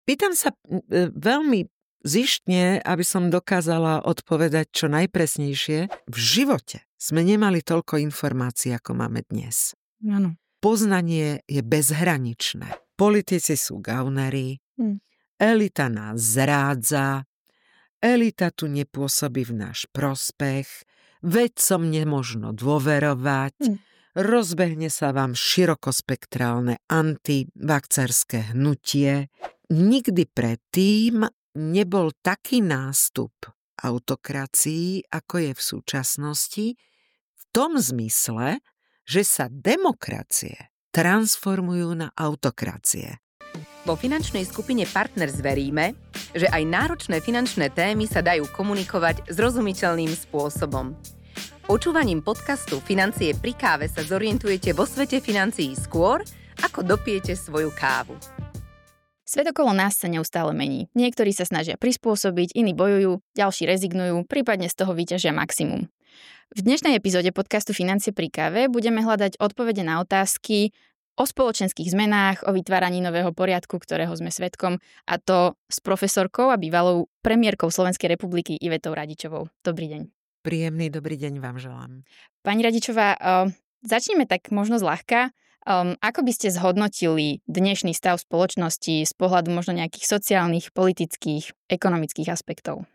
Pýtam sa veľmi zištne, aby som dokázala odpovedať čo najpresnejšie. V živote sme nemali toľko informácií, ako máme dnes. Áno. Poznanie je bezhraničné. Politici sú gaunerí, elita nás zrádza, elita tu nepôsobí v náš prospech, vedcom nemožno dôverovať, rozbehne sa vám širokospektrálne antivakcerské hnutie. Nikdy predtým nebol taký nástup autokracií, ako je v súčasnosti, v tom zmysle, že sa demokracie transformujú na autokracie. Vo finančnej skupine Partners veríme, že aj náročné finančné témy sa dajú komunikovať zrozumiteľným spôsobom. Počúvaním podcastu Financie pri káve sa zorientujete vo svete financií skôr, ako dopijete svoju kávu. Svet okolo nás sa neustále mení. Niektorí sa snažia prispôsobiť, iní bojujú, ďalší rezignujú, prípadne z toho vyťažia maximum. V dnešnej epizóde podcastu Financie pri káve budeme hľadať odpovede na otázky o spoločenských zmenách, o vytváraní nového poriadku, ktorého sme svedkom, a to s profesorkou a bývalou premiérkou Slovenskej republiky Ivetou Radičovou. Dobrý deň. Príjemný dobrý deň vám želám. Pani Radičová, začneme tak možno zľahka. Ako by ste zhodnotili dnešný stav spoločnosti z pohľadu možno nejakých sociálnych, politických, ekonomických aspektov?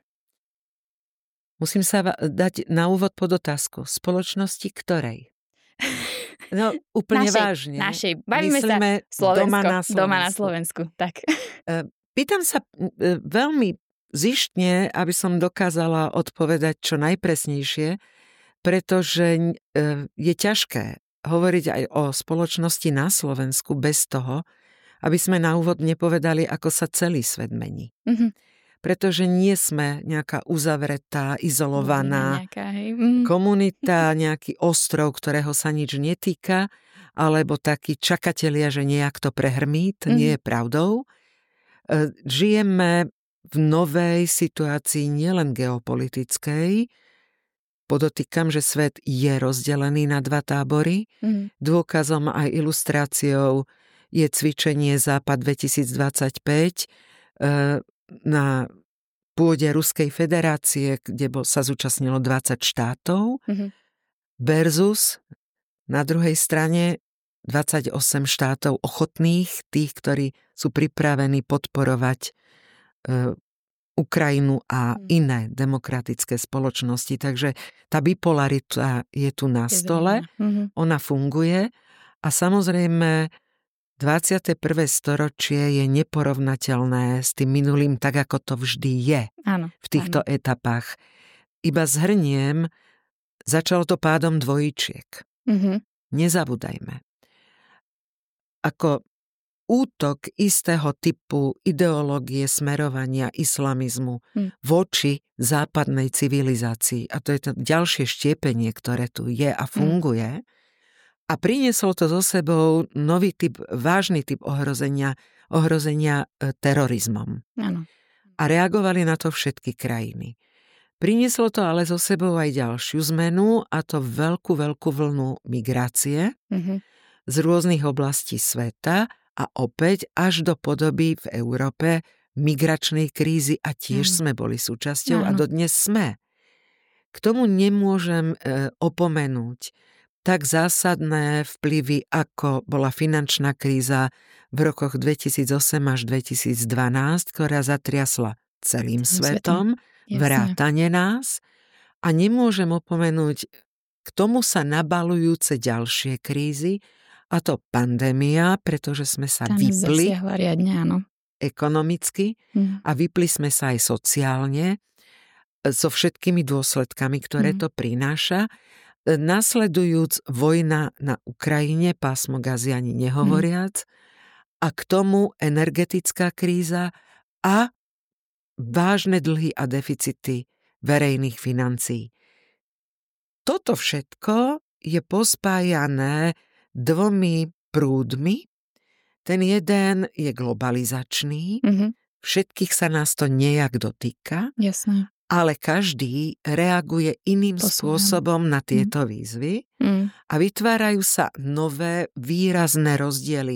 Musím sa dať na úvod pod otázku. Spoločnosti ktorej? No, úplne vážne. Našej. Bavíme sa Slovensko, doma na Slovensku. Tak. Pýtam sa veľmi zištne, aby som dokázala odpovedať čo najpresnejšie, pretože je ťažké hovoriť aj o spoločnosti na Slovensku bez toho, aby sme na úvod nepovedali, ako sa celý svet mení. Pretože nie sme nejaká uzavretá, izolovaná komunita, nejaký ostrov, ktorého sa nič netýka, alebo takí čakatelia, že nejak to prehrmí. To nie je pravdou. Žijeme v novej situácii nielen geopolitickej. Podotýkam, že svet je rozdelený na dva tábory. Dôkazom aj ilustráciou je cvičenie Západ 2025 na pôde Ruskej federácie, kde sa zúčastnilo 20 štátov, versus na druhej strane 28 štátov ochotných, tých, ktorí sú pripravení podporovať Ukrajinu a iné demokratické spoločnosti. Takže tá bipolarita je tu na stole, ona funguje a samozrejme 21. storočie je neporovnateľné s tým minulým, tak ako to vždy je v týchto etapách. Iba zhrniem, začalo to pádom dvojičiek. Nezabúdajme. Ako útok istého typu ideológie smerovania islamizmu voči západnej civilizácii. A to je to ďalšie štiepenie, ktoré tu je a funguje. A priniesol to so sebou nový typ, vážny typ ohrozenia terorizmom. Áno. A reagovali na to všetky krajiny. Prinieslo to ale so sebou aj ďalšiu zmenu, a to veľkú vlnu migrácie z rôznych oblastí sveta a opäť až do podoby v Európe migračnej krízy a tiež sme boli súčasťou a dodnes sme. K tomu nemôžem opomenúť tak zásadné vplyvy, ako bola finančná kríza v rokoch 2008 až 2012, ktorá zatriasla celým svetom, vrátane nás. A nemôžem opomenúť k tomu sa nabalujúce ďalšie krízy, a to pandémia, pretože sme sa vypli riadne, ekonomicky a vypli sme sa aj sociálne so všetkými dôsledkami, ktoré to prináša. Nasledujúc vojna na Ukrajine, pásmo Gazy ani nehovoriac, a k tomu energetická kríza a vážne dlhy a deficity verejných financií. Toto všetko je pospájané dvomi prúdmi. Ten jeden je globalizačný, všetkých sa nás to nejak dotýka. Jasné. Ale každý reaguje iným spôsobom na tieto výzvy a vytvárajú sa nové výrazné rozdiely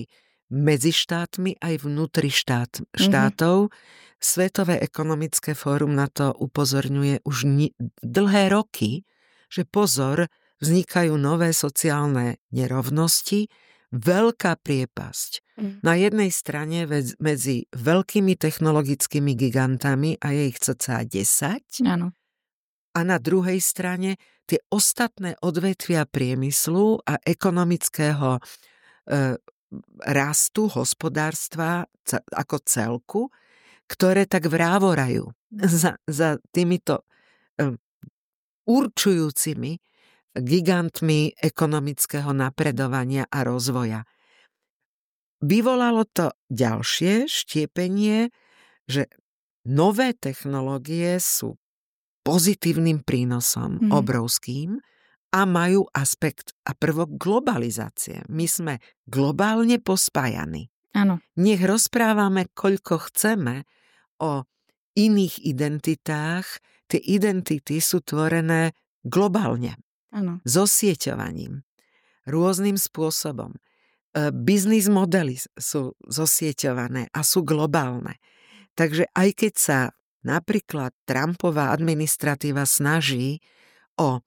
medzi štátmi aj vnútri štátov. Svetové ekonomické fórum na to upozorňuje už dlhé roky, že pozor, vznikajú nové sociálne nerovnosti, veľká priepasť. Na jednej strane medzi veľkými technologickými gigantami a je ich cca 10. Áno. A na druhej strane tie ostatné odvetvia priemyslu a ekonomického rastu hospodárstva ako celku, ktoré tak vrávorajú za týmito určujúcimi gigantmi ekonomického napredovania a rozvoja. Vyvolalo to ďalšie štiepenie, že nové technológie sú pozitívnym prínosom obrovským a majú aspekt a prvok globalizácie. My sme globálne pospájani. Áno. Nech rozprávame, koľko chceme o iných identitách, tie identity sú tvorené globálne. Áno. Zosieťovaním. Rôznym spôsobom. Biznis modely sú zosieťované a sú globálne. Takže aj keď sa napríklad Trumpová administratíva snaží o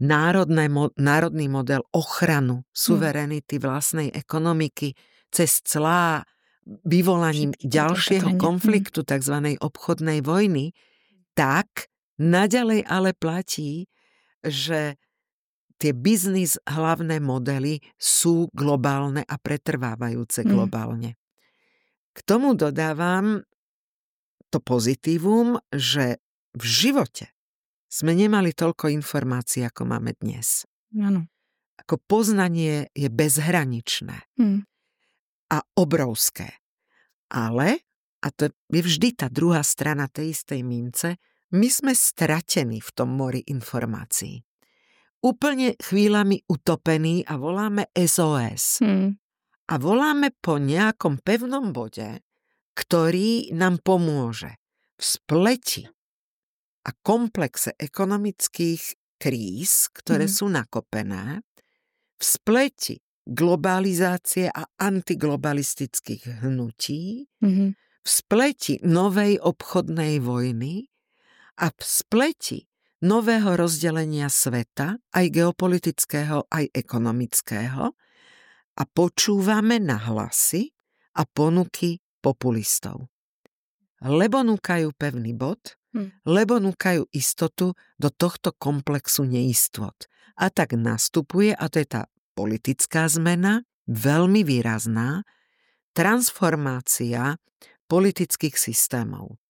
národný model ochranu suverenity vlastnej ekonomiky cez clá vyvolaním ďalšieho konfliktu, tzv. Obchodnej vojny, tak naďalej ale platí, že tie biznis hlavné modely sú globálne a pretrvávajúce globálne. K tomu dodávam to pozitívum, že v živote sme nemali toľko informácií, ako máme dnes. Áno. Ako poznanie je bezhraničné a obrovské. Ale, a to je vždy tá druhá strana tej istej mince, my sme stratení v tom mori informácií. Úplne chvíľami utopení a voláme SOS. A voláme po nejakom pevnom bode, ktorý nám pomôže v spleti a komplexe ekonomických kríz, ktoré sú nakopené, v spleti globalizácie a antiglobalistických hnutí, v spleti novej obchodnej vojny a v spleti nového rozdelenia sveta, aj geopolitického, aj ekonomického, a počúvame na hlasy a ponuky populistov. Lebo núkajú pevný bod, lebo núkajú istotu do tohto komplexu neistot. A tak nastupuje, a to je tá politická zmena, veľmi výrazná, transformácia politických systémov.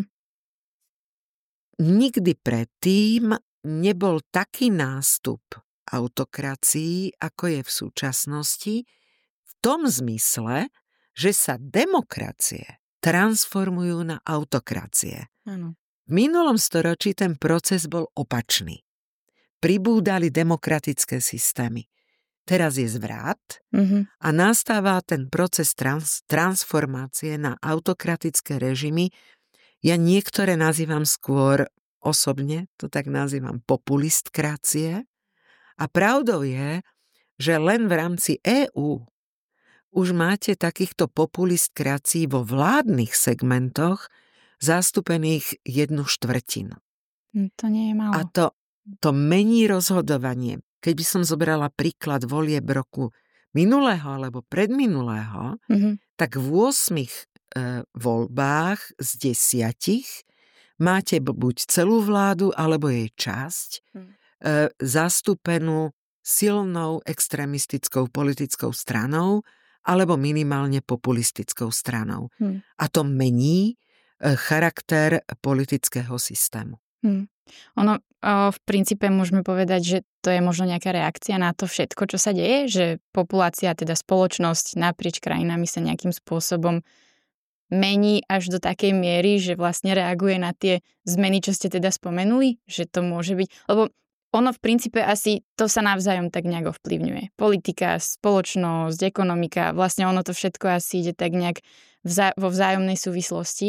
Nikdy predtým nebol taký nástup autokracií, ako je v súčasnosti, v tom zmysle, že sa demokracie transformujú na autokracie. Áno. V minulom storočí ten proces bol opačný. Pribúdali demokratické systémy. Teraz je zvrat a nastáva ten proces transformácie na autokratické režimy. Ja niektoré nazývam skôr osobne, to tak nazývam populistkracie. A pravdou je, že len v rámci EÚ už máte takýchto populistkracií vo vládnych segmentoch zastúpených 1/4. To nie je málo. A to mení rozhodovanie. Keby som zobrala príklad volieb roku minulého alebo predminulého, tak v 8 voľbách z 10 máte buď celú vládu alebo jej časť zastúpenú silnou extrémistickou politickou stranou alebo minimálne populistickou stranou. A to mení charakter politického systému. Ono v princípe môžeme povedať, že to je možno nejaká reakcia na to všetko, čo sa deje, že populácia, teda spoločnosť naprieč krajinami sa nejakým spôsobom mení až do takej miery, že vlastne reaguje na tie zmeny, čo ste teda spomenuli, že to môže byť, lebo ono v princípe asi to sa navzájom tak nejak ovplyvňuje. Politika, spoločnosť, ekonomika, vlastne ono to všetko asi ide tak nejak vo vzájomnej súvislosti.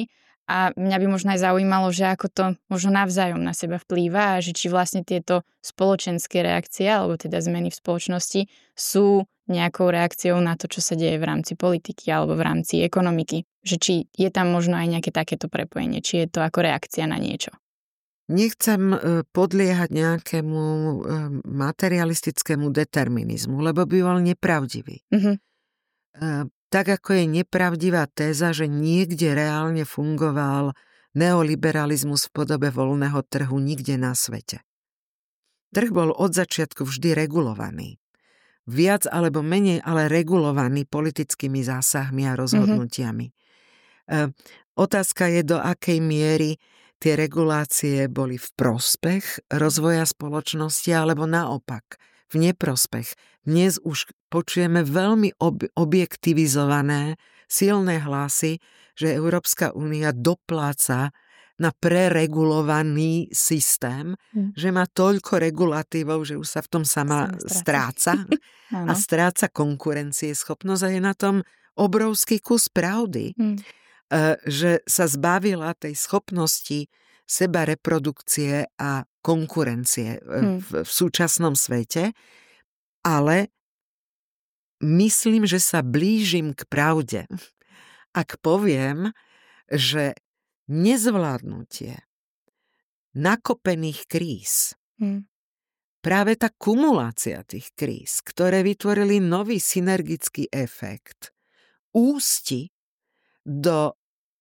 A mňa by možno aj zaujímalo, že ako to možno navzájom na seba vplýva a že či vlastne tieto spoločenské reakcie alebo teda zmeny v spoločnosti sú nejakou reakciou na to, čo sa deje v rámci politiky alebo v rámci ekonomiky. Že či je tam možno aj nejaké takéto prepojenie, či je to ako reakcia na niečo. Nechcem podliehať nejakému materialistickému determinizmu, lebo by bol nepravdivý. Tak ako je nepravdivá téza, že niekde reálne fungoval neoliberalizmus v podobe voľného trhu nikde na svete. Trh bol od začiatku vždy regulovaný. Viac alebo menej, ale regulovaný politickými zásahmi a rozhodnutiami. Otázka je, do akej miery tie regulácie boli v prospech rozvoja spoločnosti alebo naopak v neprospech. Dnes už počujeme veľmi objektivizované, silné hlasy, že Európska únia dopláca na preregulovaný systém, že má toľko regulatívov, že už sa v tom sama stráca a stráca konkurencieschopnosť a je na tom obrovský kus pravdy. Že sa zbavila tej schopnosti seba reprodukcie a konkurencie v súčasnom svete, ale myslím, že sa blížim k pravde, ak poviem, že nezvládnutie nakopených kríz, práve tá kumulácia tých kríz, ktoré vytvorili nový synergický efekt, ústi do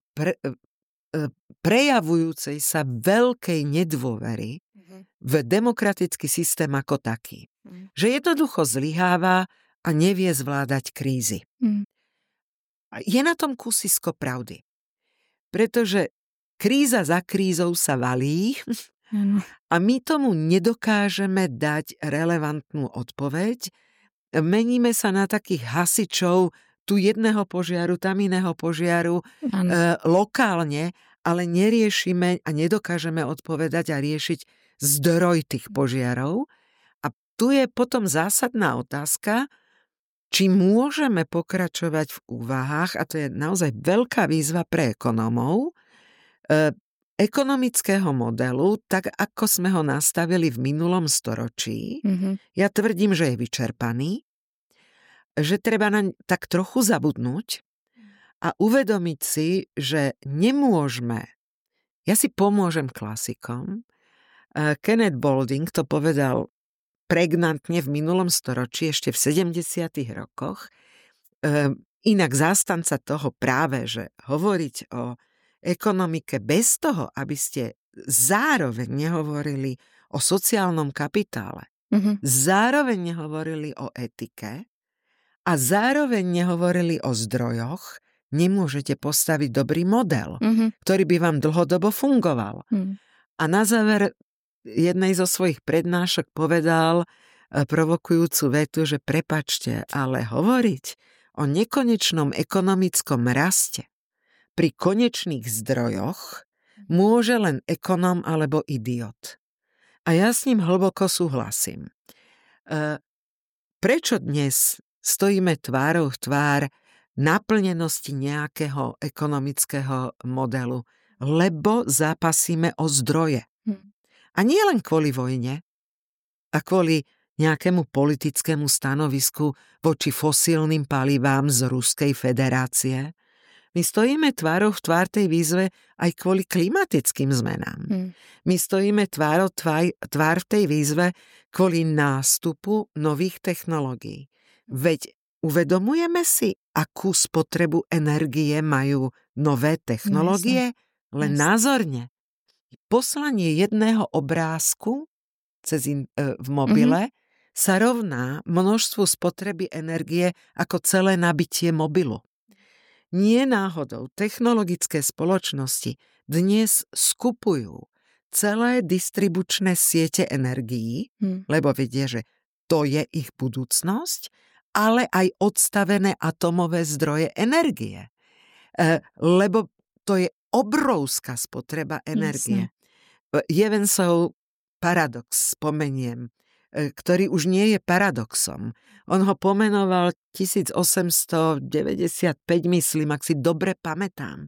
prejavujúcej sa veľkej nedôvery v demokratický systém ako taký. Že jednoducho zlyháva a nevie zvládať krízy. Je na tom kusisko pravdy. Pretože kríza za krízou sa valí a my tomu nedokážeme dať relevantnú odpoveď. Meníme sa na takých hasičov tu jedného požiaru, tam iného požiaru lokálne, ale neriešime a nedokážeme odpovedať a riešiť zdroj tých požiarov. A tu je potom zásadná otázka, či môžeme pokračovať v úvahách, a to je naozaj veľká výzva pre ekonómov, ekonomického modelu, tak ako sme ho nastavili v minulom storočí. Ja tvrdím, že je vyčerpaný, že treba naň tak trochu zabudnúť a uvedomiť si, že nemôžeme. Ja si pomôžem klasikom. Kenneth Boulding to povedal pregnantne v minulom storočí, ešte v 70. rokoch. Inak zástanca toho práve, že hovoriť o ekonomike bez toho, aby ste zároveň nehovorili o sociálnom kapitále, zároveň nehovorili o etike, a zároveň nehovorili o zdrojoch, nemôžete postaviť dobrý model, ktorý by vám dlhodobo fungoval. A na záver jednej zo svojich prednášok povedal provokujúcu vetu, že prepáčte, ale hovoriť o nekonečnom ekonomickom raste pri konečných zdrojoch môže len ekonóm alebo idiot. A ja s ním hlboko súhlasím. Prečo dnes stojíme tvárou v tvár naplnenosti nejakého ekonomického modelu? Lebo zápasíme o zdroje. A nie len kvôli vojne a kvôli nejakému politickému stanovisku voči fosílnym palivám z Ruskej federácie. My stojíme tvárou v tvár tej výzve aj kvôli klimatickým zmenám. My stojíme tvár v tej výzve kvôli nástupu nových technológií. Veď uvedomujeme si, akú spotrebu energie majú nové technológie? Len názorne. Poslanie jedného obrázku v mobile sa rovná množstvu spotreby energie ako celé nabitie mobilu. Nie náhodou technologické spoločnosti dnes skupujú celé distribučné siete energií, lebo vedia, že to je ich budúcnosť, ale aj odstavené atomové zdroje energie. Lebo to je obrovská spotreba energie. Jevensov paradox spomeniem, ktorý už nie je paradoxom. On ho pomenoval 1895, myslím, ak si dobre pamätám.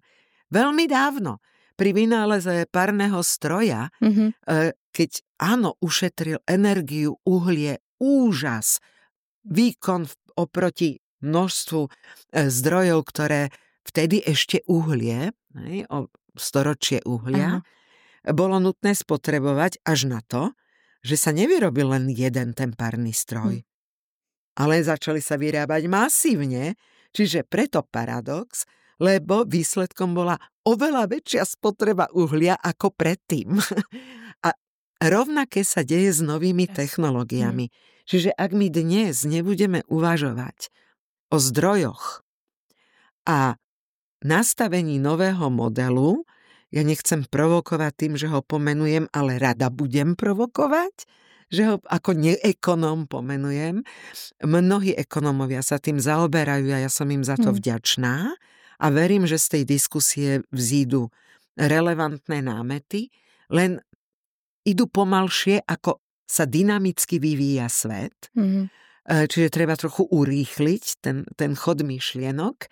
Veľmi dávno. Pri vynáleze parného stroja, keď áno, ušetril energiu, uhlie, úžas, výkon oproti množstvu zdrojov, ktoré vtedy ešte uhlie, o storočie uhlia, bolo nutné spotrebovať až na to, že sa nevyrobil len jeden ten parný stroj. Ale začali sa vyrábať masívne, čiže preto paradox, lebo výsledkom bola oveľa väčšia spotreba uhlia ako predtým. A rovnaké sa deje s novými technológiami. Čiže ak my dnes nebudeme uvažovať o zdrojoch a nastavení nového modelu, ja nechcem provokovať tým, že ho pomenujem, ale rada budem provokovať, že ho ako neekonóm pomenujem. Mnohí ekonómovia sa tým zaoberajú a ja som im za to vďačná a verím, že z tej diskusie vzídu relevantné námety, len idú pomalšie, ako sa dynamicky vyvíja svet. Čiže treba trochu urýchliť ten chod myšlienok.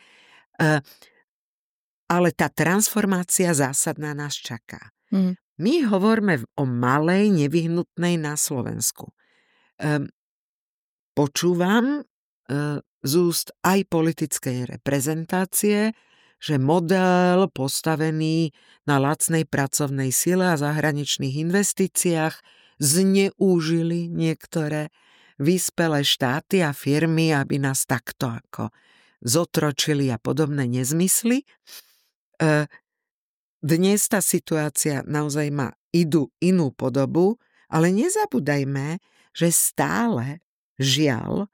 Ale tá transformácia zásadná nás čaká. My hovoríme o malej, nevyhnutnej na Slovensku. Počúvam z úst aj politickej reprezentácie, že model postavený na lacnej pracovnej sile a zahraničných investíciách zneužili niektoré vyspelé štáty a firmy, aby nás takto ako zotročili a podobné nezmysly. Dnes tá situácia naozaj má inú podobu, ale nezabúdajme, že stále, žiaľ,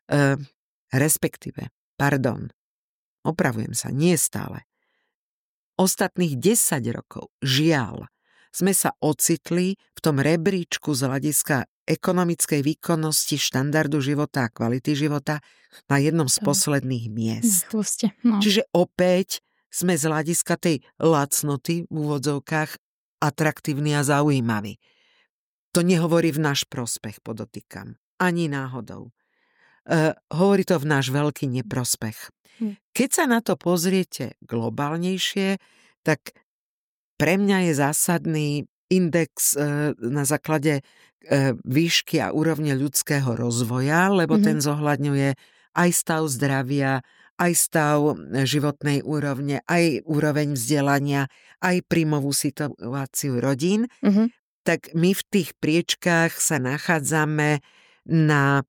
opravujem sa, nie stále. Ostatných 10 rokov, žiaľ, sme sa ocitli v tom rebríčku z hľadiska ekonomickej výkonnosti, štandardu života a kvality života na jednom z posledných miest. Čiže opäť sme z hľadiska tej lacnoty v úvodzovkách atraktívni a zaujímaví. To nehovorí v náš prospech, podotýkam. Ani náhodou. Hovorí to v náš veľký neprospech. Keď sa na to pozriete globálnejšie, tak pre mňa je zásadný index na základe výšky a úrovne ľudského rozvoja, lebo ten zohľadňuje aj stav zdravia, aj stav životnej úrovne, aj úroveň vzdelania, aj príjmovú situáciu rodín. Tak my v tých priečkách sa nachádzame na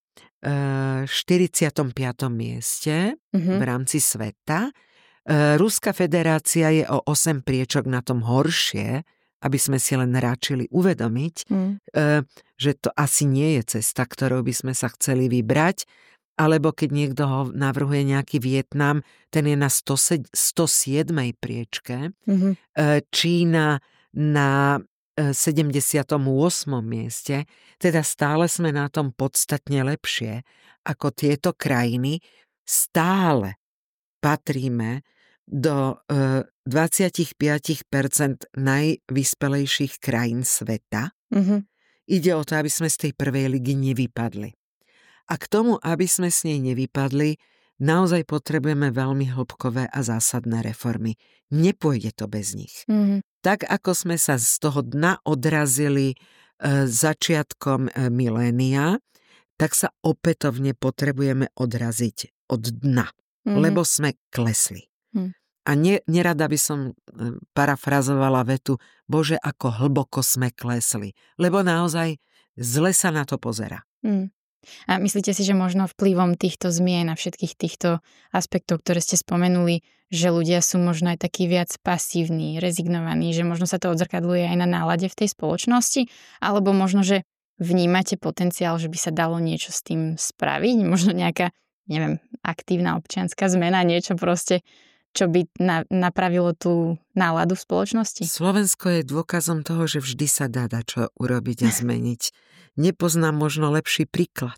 45. mieste v rámci sveta. Ruská federácia je o 8 priečok na tom horšie, aby sme si len ráčili uvedomiť, že to asi nie je cesta, ktorou by sme sa chceli vybrať, alebo keď niekto ho navrhuje nejaký Vietnam, ten je na 107. priečke, Čína na 78. mieste, teda stále sme na tom podstatne lepšie ako tieto krajiny. Stále patríme do 25% najvyspelejších krajín sveta. Ide o to, aby sme z tej prvej ligy nevypadli. A k tomu, aby sme s nej nevypadli, naozaj potrebujeme veľmi hĺbkové a zásadné reformy. Nepôjde to bez nich. Tak, ako sme sa z toho dna odrazili začiatkom milénia, tak sa opätovne potrebujeme odraziť od dna, lebo sme klesli. A nerada by som parafrazovala vetu, Bože, ako hlboko sme klesli, lebo naozaj zle sa na to pozerá. A myslíte si, že možno vplyvom týchto zmien a všetkých týchto aspektov, ktoré ste spomenuli, že ľudia sú možno aj takí viac pasívni, rezignovaní, že možno sa to odzrkadluje aj na nálade v tej spoločnosti? Alebo možno, že vnímate potenciál, že by sa dalo niečo s tým spraviť? Možno nejaká, neviem, aktívna občianska zmena, niečo proste, čo by napravilo tú náladu v spoločnosti? Slovensko je dôkazom toho, že vždy sa dá čo urobiť a zmeniť. Nepoznám možno lepší príklad.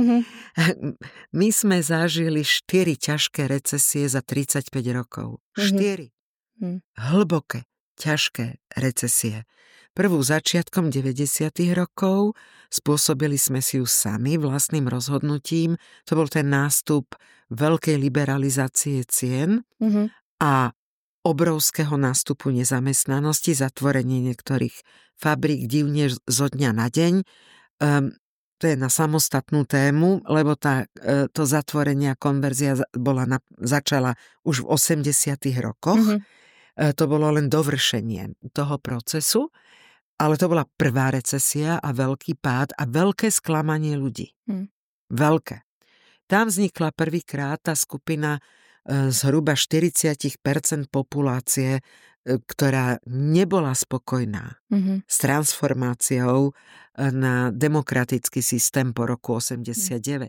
My sme zažili 4 ťažké recesie za 35 rokov. 4. Hlboké, ťažké recesie. Prvú začiatkom 90. rokov, spôsobili sme si ju sami vlastným rozhodnutím. To bol ten nástup veľkej liberalizácie cien a obrovského nástupu nezamestnanosti, zatvorenie niektorých fabrík divne zo dňa na deň. To je na samostatnú tému, lebo to zatvorenie a konverzia začala už v 80. rokoch. To bolo len dovršenie toho procesu, ale to bola prvá recesia a veľký pád a veľké sklamanie ľudí. Veľké. Tam vznikla prvýkrát tá skupina zhruba 40% populácie, ktorá nebola spokojná s transformáciou na demokratický systém po roku 89.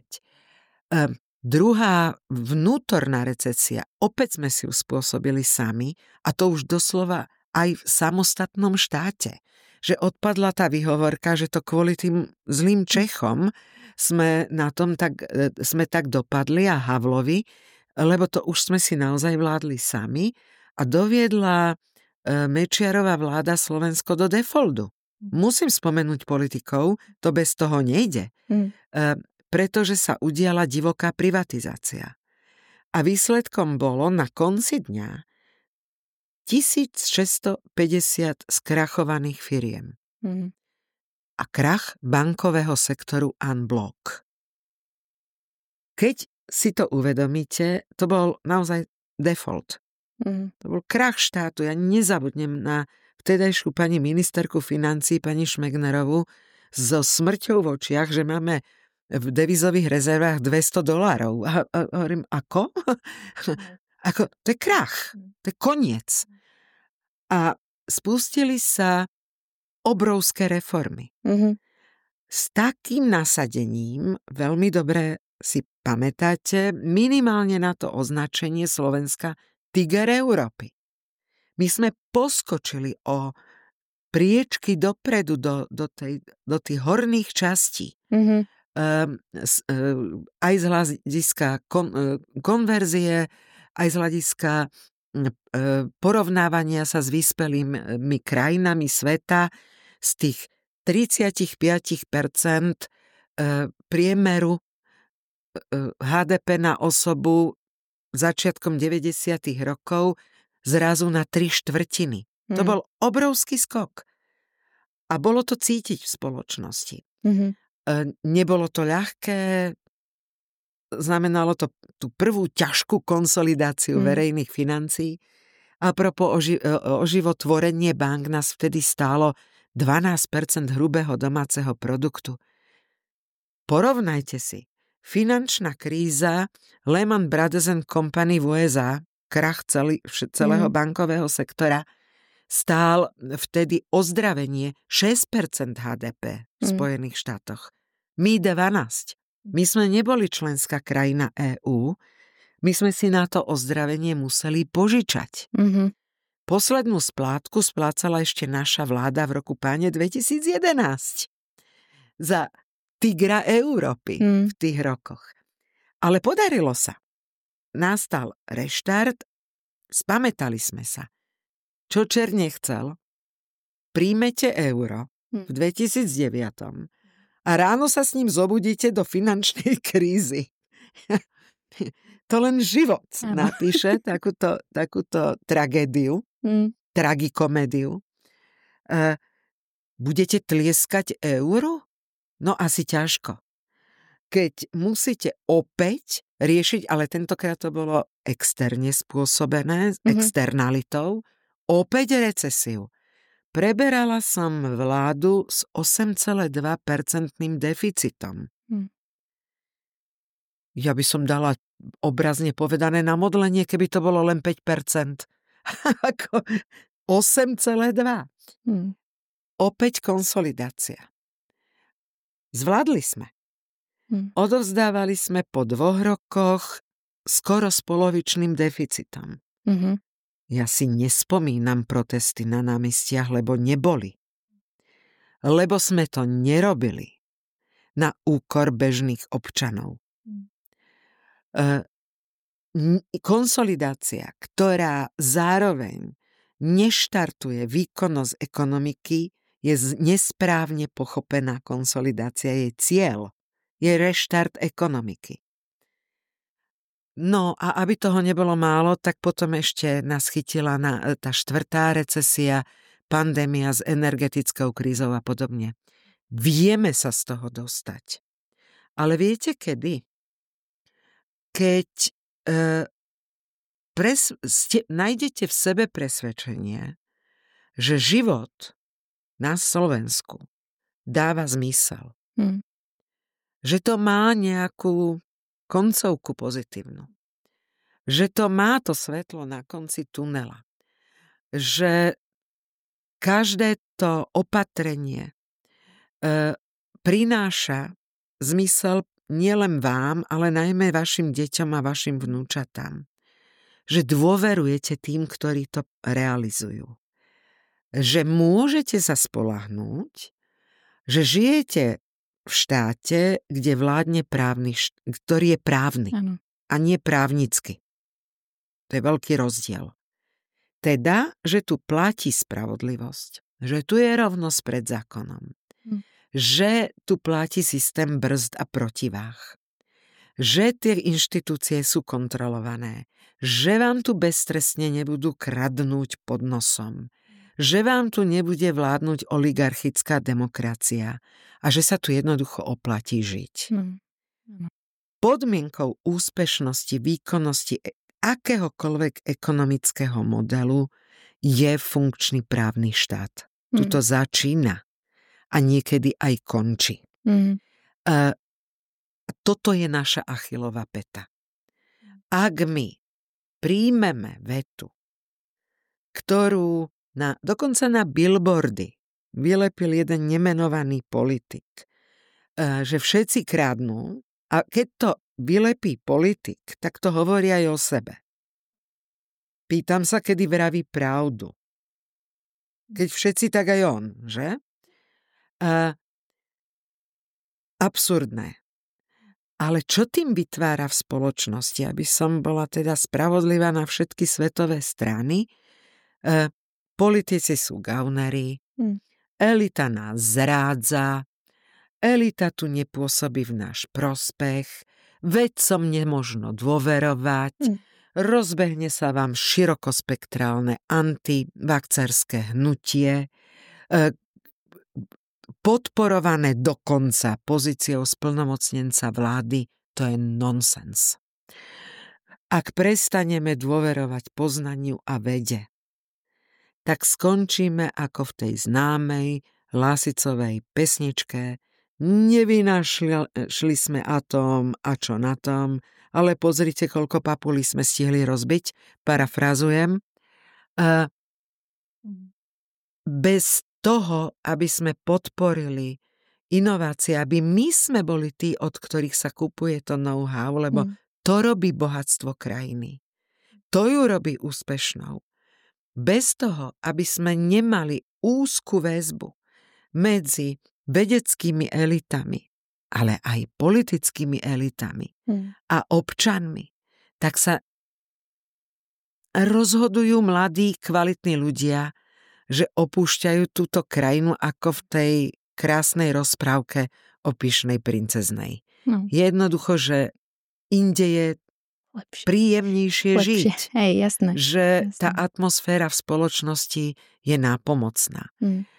Druhá vnútorná recesia, opäť sme si ju spôsobili sami, a to už doslova aj v samostatnom štáte, že odpadla tá výhovorka, že to kvôli tým zlým Čechom sme tak dopadli a Havlovi, lebo to už sme si naozaj vládli sami a doviedla Mečiarová vláda Slovensko do defaultu. Musím spomenúť politikov, to bez toho nejde, pretože sa udiala divoká privatizácia. A výsledkom bolo na konci dňa 1650 skrachovaných firiem. A krach bankového sektoru en bloc. Keď si to uvedomíte, to bol naozaj default. To bol krach štátu. Ja nezabudnem na vtedajšiu pani ministerku financií, pani Šmegnerovú, so smrťou v očiach, že máme v devizových rezervách $200. A hovorím, ako? To je krach. To je koniec. A spustili sa obrovské reformy. S takým nasadením, veľmi dobre si pamätáte, minimálne na to označenie Slovenska Tiger Európy. My sme poskočili o priečky dopredu do tých horných častí. Aj z hľadiska konverzie, aj z hľadiska porovnávania sa s vyspelými krajinami sveta, z tých 35% priemeru HDP na osobu začiatkom 90. rokov zrazu na 3/4. To bol obrovský skok. A bolo to cítiť v spoločnosti. Nebolo to ľahké, znamenalo to tú prvú ťažkú konsolidáciu verejných financií. A propos oživotvorenie bank nás vtedy stálo 12% hrubého domáceho produktu. Porovnajte si. Finančná kríza Lehman Brothers and Company v USA, krach celého bankového sektora, stál vtedy ozdravenie 6% HDP v Spojených štátoch. My 12%. My sme neboli členská krajina EÚ, my sme si na to ozdravenie museli požičať. Poslednú splátku splácala ešte naša vláda v roku páne 2011 za Tigra Európy v tých rokoch. Ale podarilo sa. Nastal reštart, spamätali sme sa. Čo Čer nechcel? Príjmete euro v 2009 a ráno sa s ním zobudíte do finančnej krízy. To len život napíše takúto tragédiu, tragikomédiu. Budete tlieskať euro? No asi ťažko. Keď musíte opäť riešiť, ale tentokrát to bolo externe spôsobené, externalitou, opäť recesiu. Preberala som vládu s 8,2% deficitom. Ja by som dala obrazne povedané na modlenie, keby to bolo len 5%. Ako 8,2%. Opäť konsolidácia. Zvládli sme. Odovzdávali sme po 2 rokoch skoro s polovičným deficitom. Ja si nespomínam protesty na námestiach, lebo neboli. Lebo sme to nerobili na úkor bežných občanov. Konsolidácia, ktorá zároveň neštartuje výkonnosť ekonomiky, je nesprávne pochopená konsolidácia. Jej cieľ je reštart ekonomiky. No a aby toho nebolo málo, tak potom ešte nás chytila tá 4. recesia, pandémia s energetickou krízou a podobne. Vieme sa z toho dostať. Ale viete kedy? Keď nájdete v sebe presvedčenie, že život na Slovensku dáva zmysel. Že to má nejakú koncovku pozitívnu. Že to má to svetlo na konci tunela. Že každé to opatrenie prináša zmysel nielen vám, ale najmä vašim deťom a vašim vnúčatám. Že dôverujete tým, ktorí to realizujú. Že môžete sa spoľahnúť, že žijete v štáte, kde vládne ktorý je právny. Ano. A nie právnicky. To je veľký rozdiel. Teda, že tu platí spravodlivosť, že tu je rovnosť pred zákonom, že tu platí systém brzd a protiváh, že tie inštitúcie sú kontrolované, že vám tu beztrestne nebudú kradnúť pod nosom, že vám tu nebude vládnuť oligarchická demokracia a že sa tu jednoducho oplatí žiť. Podmienkou úspešnosti, výkonnosti akéhokoľvek ekonomického modelu je funkčný právny štát. Tuto začína a niekedy aj končí. Toto je naša Achillová päta. Ak my príjmeme vetu, ktorú dokonca na billboardy vylepil jeden nemenovaný politik, že všetci kradnú, a keď to vylepí politik, tak to hovorí aj o sebe. Pýtam sa, kedy vraví pravdu. Keď všetci, tak aj on, že? Absurdné. Ale čo tým vytvára v spoločnosti? Aby som bola teda spravodlivá na všetky svetové strany. Politici sú gaunery, elita nás zrádza, elita tu nepôsobí v náš prospech, vedcom nemožno dôverovať, rozbehne sa vám širokospektrálne antivakcerské hnutie, podporované dokonca pozíciou splnomocnenca vlády, to je nonsens. Ak prestaneme dôverovať poznaniu a vede, tak skončíme ako v tej známej Lásicovej pesničke Nevynašli sme atóm a čo na tom, ale pozrite, koľko papulí sme stihli rozbiť, parafrazujem. Bez toho, aby sme podporili inovácie, aby my sme boli tí, od ktorých sa kupuje to know-how, lebo to robí bohatstvo krajiny. To ju robí úspešnou. Bez toho, aby sme nemali úzku väzbu medzi vedeckými elitami, ale aj politickými elitami a občanmi, tak sa rozhodujú mladí, kvalitní ľudia, že opúšťajú túto krajinu ako v tej krásnej rozprávke o pyšnej princeznej. Jednoducho, že inde je príjemnejšie žiť. Hej, jasné. Že tá atmosféra v spoločnosti je nápomocná.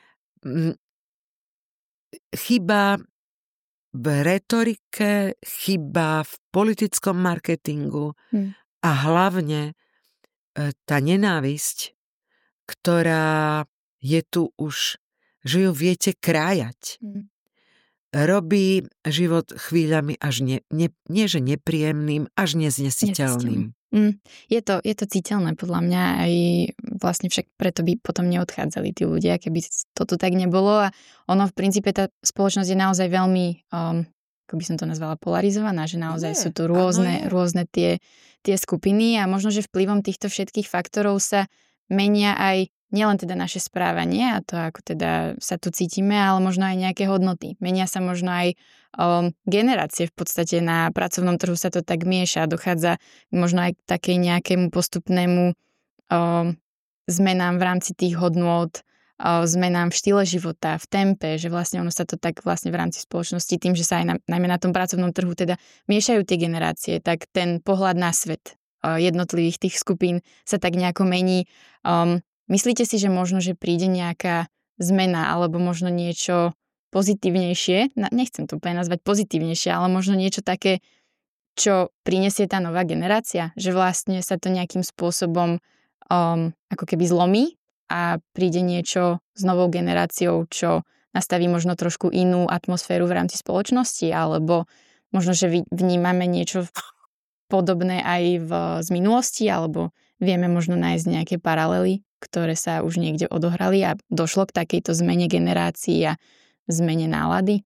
Chyba v retorike, chyba v politickom marketingu a hlavne tá nenávisť, ktorá je tu už, že ju viete krájať. Robí život chvíľami až nie že nepríjemným, až neznesiteľným. Je to citeľné podľa mňa, aj vlastne však preto by potom neodchádzali tí ľudia, keby to tu tak nebolo, a ono v princípe tá spoločnosť je naozaj veľmi, ako by som to nazvala, polarizovaná, že naozaj sú tu rôzne tie skupiny a možno, že vplyvom týchto všetkých faktorov sa menia aj nielen teda naše správanie a to, ako teda sa tu cítime, ale možno aj nejaké hodnoty. Menia sa možno aj generácie, v podstate na pracovnom trhu sa to tak mieša, dochádza možno aj k takej nejakému postupnému zmenám v rámci tých hodnôt, zmenám v štýle života, v tempe, že vlastne ono sa to tak vlastne v rámci spoločnosti, tým, že sa aj najmä na tom pracovnom trhu teda miešajú tie generácie, tak ten pohľad na svet jednotlivých tých skupín sa tak nejako mení. Myslíte si, že možno, že príde nejaká zmena alebo možno niečo pozitívnejšie, nechcem to úplne nazvať pozitívnejšie, ale možno niečo také, čo prinesie tá nová generácia, že vlastne sa to nejakým spôsobom ako keby zlomí a príde niečo s novou generáciou, čo nastaví možno trošku inú atmosféru v rámci spoločnosti, alebo možno, že vnímame niečo podobné aj z minulosti, alebo vieme možno nájsť nejaké paralely, ktoré sa už niekde odohrali a došlo k takejto zmene generácií a zmene nálady?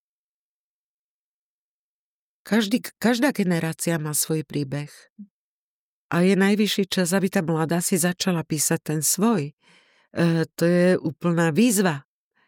Každá generácia má svoj príbeh. A je najvyšší čas, aby tá mladá si začala písať ten svoj. To je úplná výzva.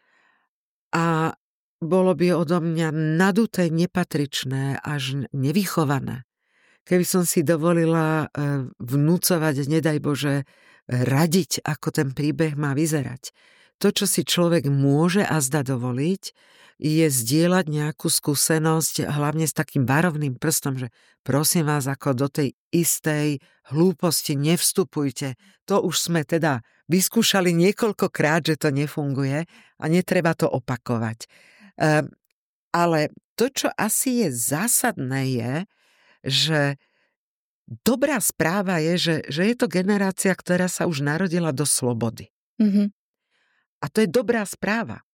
A bolo by odo mňa naduté, nepatričné, až nevychované, keby som si dovolila vnúcovať, nedaj Bože, radiť, ako ten príbeh má vyzerať. To, čo si človek môže a zda dovoliť, je zdieľať nejakú skúsenosť, hlavne s takým varovným prstom, že prosím vás, ako do tej istej hlúposti nevstupujte. To už sme teda vyskúšali niekoľkokrát, že to nefunguje a netreba to opakovať. Ale to, čo asi je zásadné, je, že dobrá správa je, že je to generácia, ktorá sa už narodila do slobody. Mm-hmm. A to je dobrá správa.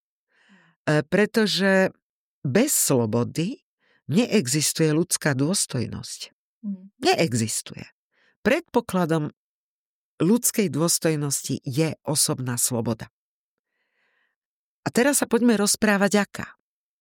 Pretože bez slobody neexistuje ľudská dôstojnosť. Neexistuje. Predpokladom ľudskej dôstojnosti je osobná sloboda. A teraz sa poďme rozprávať, aká.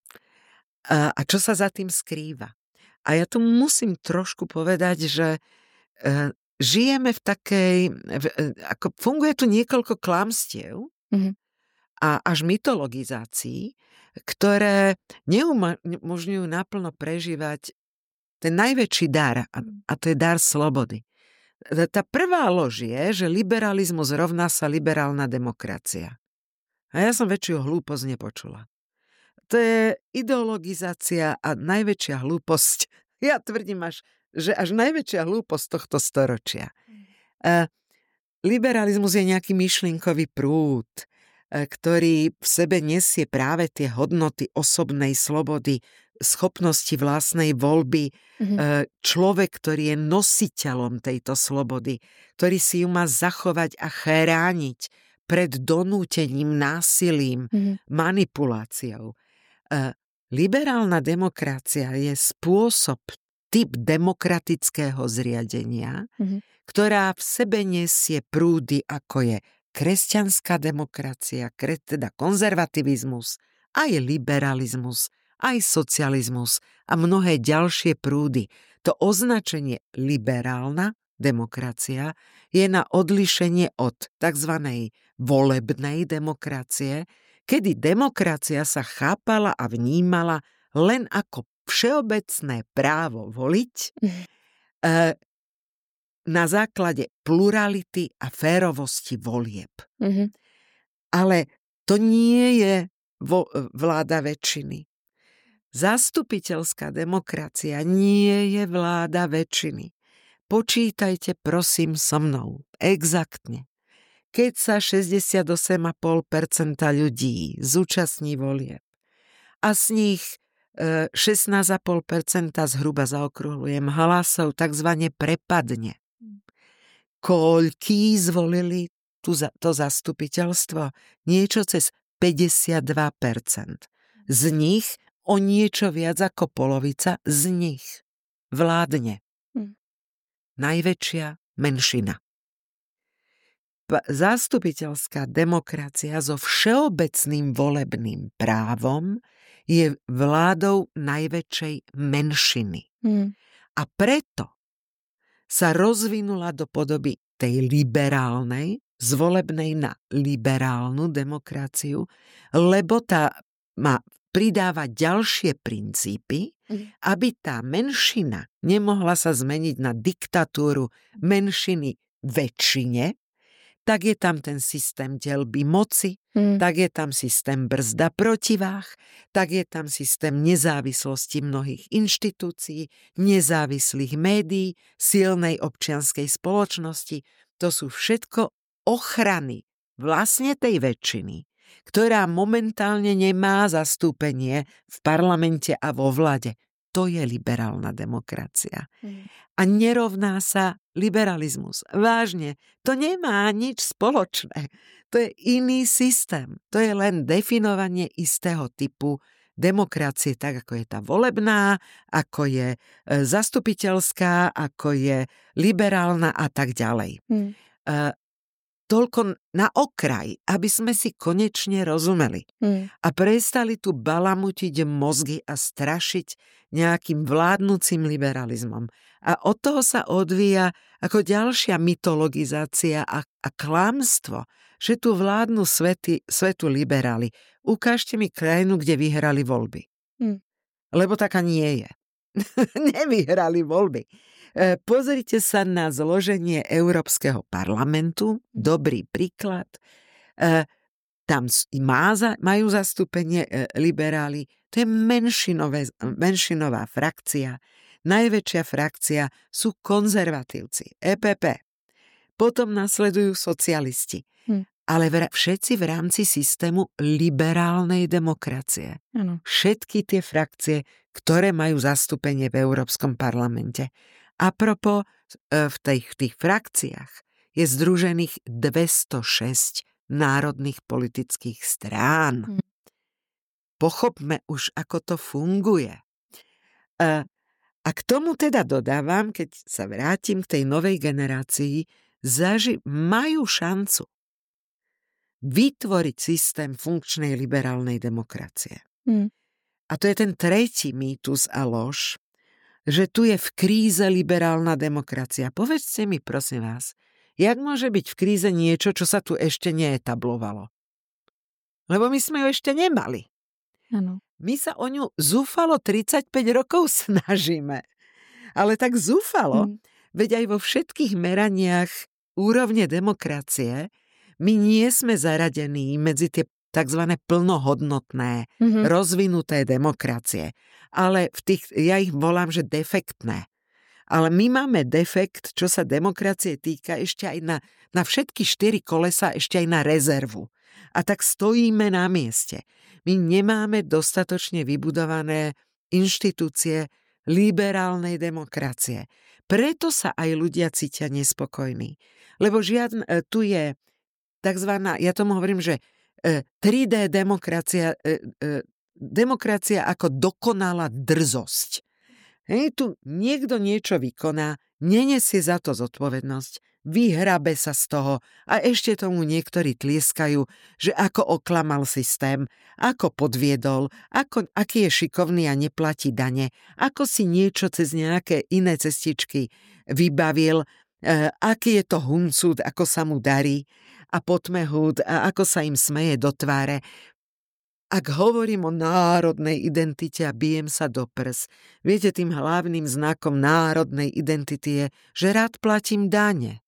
A čo sa za tým skrýva. A ja tu musím trošku povedať, že žijeme v takej... Ako funguje tu niekoľko klamstiev, a až mytologizácií, ktoré neumožňujú naplno prežívať ten najväčší dar, a to je dar slobody. Tá prvá lož je, že liberalizmus rovná sa liberálna demokracia. A ja som väčšiu hlúposť nepočula. To je ideologizácia a najväčšia hlúposť. Ja tvrdím že až najväčšia hlúposť tohto storočia. Liberalizmus je nejaký myšlienkový prúd, ktorý v sebe nesie práve tie hodnoty osobnej slobody, schopnosti vlastnej voľby, človek, ktorý je nositeľom tejto slobody, ktorý si ju má zachovať a chrániť pred donútením, násilím, manipuláciou. Liberálna demokracia je spôsob, typ demokratického zriadenia, ktorá v sebe nesie prúdy, ako je kresťanská demokracia, teda konzervativizmus, aj liberalizmus, aj socializmus a mnohé ďalšie prúdy. To označenie liberálna demokracia je na odlišenie od tzv. Volebnej demokracie, kedy demokracia sa chápala a vnímala len ako všeobecné právo voliť na základe plurality a férovosti volieb. Ale to nie je vláda väčšiny. Zastupiteľská demokracia nie je vláda väčšiny. Počítajte prosím so mnou, exaktne. Keď sa 68,5% ľudí zúčastní volieb a z nich 16,5% zhruba zaokrúhlujem hlasov takzvané prepadne. Koľkí zvolili to zastupiteľstvo? Niečo cez 52%. Z nich o niečo viac ako polovica z nich vládne. Najväčšia menšina. Zastupiteľská demokracia so všeobecným volebným právom je vládou najväčšej menšiny. A preto sa rozvinula do podoby tej liberálnej, z volebnej na liberálnu demokraciu, lebo tá má pridávať ďalšie princípy, aby tá menšina nemohla sa zmeniť na diktatúru menšiny väčšine, tak je tam ten systém deľby moci, tak je tam systém brzda protiváh, tak je tam systém nezávislosti mnohých inštitúcií, nezávislých médií, silnej občianskej spoločnosti. To sú všetko ochrany vlastne tej väčšiny, ktorá momentálne nemá zastúpenie v parlamente a vo vlade. To je liberálna demokracia. A nerovná sa liberalizmus. Vážne, to nemá nič spoločné. To je iný systém. To je len definovanie istého typu demokracie, tak ako je tá volebná, ako je zastupiteľská, ako je liberálna a tak ďalej. Toľko na okraj, aby sme si konečne rozumeli a prestali tu balamutiť mozgy a strašiť nejakým vládnúcim liberalizmom. A od toho sa odvíja ako ďalšia mytologizácia a klamstvo, že tu vládnu svetu liberáli. Ukážte mi krajinu, kde vyhrali voľby. Lebo taká nie je. Nevyhrali voľby. Pozrite sa na zloženie Európskeho parlamentu. Dobrý príklad. Tam majú zastúpenie liberáli. To je menšinová frakcia. Najväčšia frakcia sú konzervatívci, EPP. Potom nasledujú socialisti. Ale všetci v rámci systému liberálnej demokracie. Ano. Všetky tie frakcie, ktoré majú zastúpenie v Európskom parlamente. A propos, v tých frakciách je združených 206 národných politických strán. Pochopme už, ako to funguje. A k tomu teda dodávam, keď sa vrátim k tej novej generácii, majú šancu vytvoriť systém funkčnej liberálnej demokracie. A to je ten tretí mýtus a lož, že tu je v kríze liberálna demokracia. Povedzte mi, prosím vás, jak môže byť v kríze niečo, čo sa tu ešte neetablovalo? Lebo my sme ju ešte nemali. Áno. My sa o ňu zúfalo 35 rokov snažíme. Ale tak zúfalo, veď aj vo všetkých meraniach úrovne demokracie my nie sme zaradení medzi tie takzvané plnohodnotné, rozvinuté demokracie. Ale ja ich volám, že defektné. Ale my máme defekt, čo sa demokracie týka, ešte aj na všetky 4 kolesa, ešte aj na rezervu. A tak stojíme na mieste. My nemáme dostatočne vybudované inštitúcie liberálnej demokracie. Preto sa aj ľudia cítia nespokojní. Lebo tu je takzvaná, ja tomu hovorím, že 3D demokracia, demokracia ako dokonalá drzosť. Tu niekto niečo vykoná, nenesie za to zodpovednosť, vyhrabe sa z toho a ešte tomu niektorí tlieskajú, že ako oklamal systém, ako podviedol, aký je šikovný a neplatí dane, ako si niečo cez nejaké iné cestičky vybavil, aký je to huncúd, ako sa mu darí a potmehúd a ako sa im smeje do tváre. Ak hovorím o národnej identite a bijem sa do prs, viete, tým hlavným znakom národnej identity je, že rád platím dane.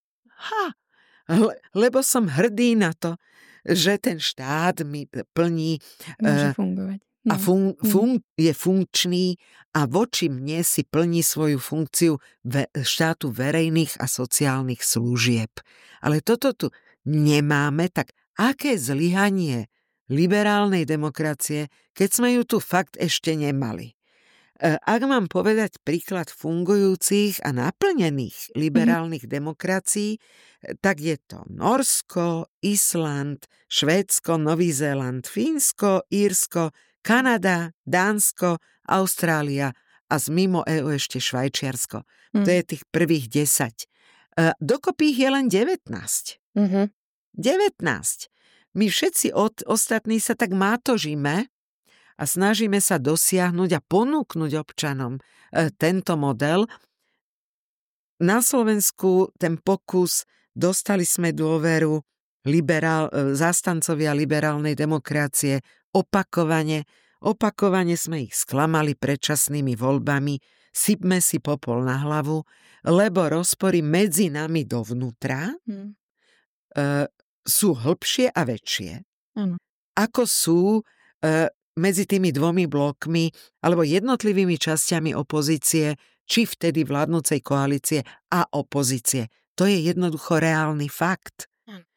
Lebo som hrdý na to, že ten štát mi plní môže fungovať. A je funkčný a voči mne si plní svoju funkciu štátu verejných a sociálnych služieb. Ale toto tu nemáme, tak aké zlyhanie liberálnej demokracie, keď sme ju tu fakt ešte nemali. Ak mám povedať príklad fungujúcich a naplnených liberálnych demokracií, tak je to Norsko, Island, Švédsko, Nový Zéland, Fínsko, Írsko, Kanada, Dánsko, Austrália a z mimo EU ešte Švajčiarsko. To je tých prvých 10. Dokopy ich je len 19. 19. My všetci ostatní sa tak mátožíme a snažíme sa dosiahnuť a ponúknuť občanom tento model. Na Slovensku ten pokus, dostali sme dôveru zástancovia liberálnej demokracie opakovane sme ich sklamali predčasnými voľbami, sypme si popol na hlavu, lebo rozpory medzi nami dovnútra sú hĺbšie a väčšie, ako sú medzi tými dvomi blokmi alebo jednotlivými časťami opozície, či vtedy vládnucej koalície a opozície. To je jednoducho reálny fakt.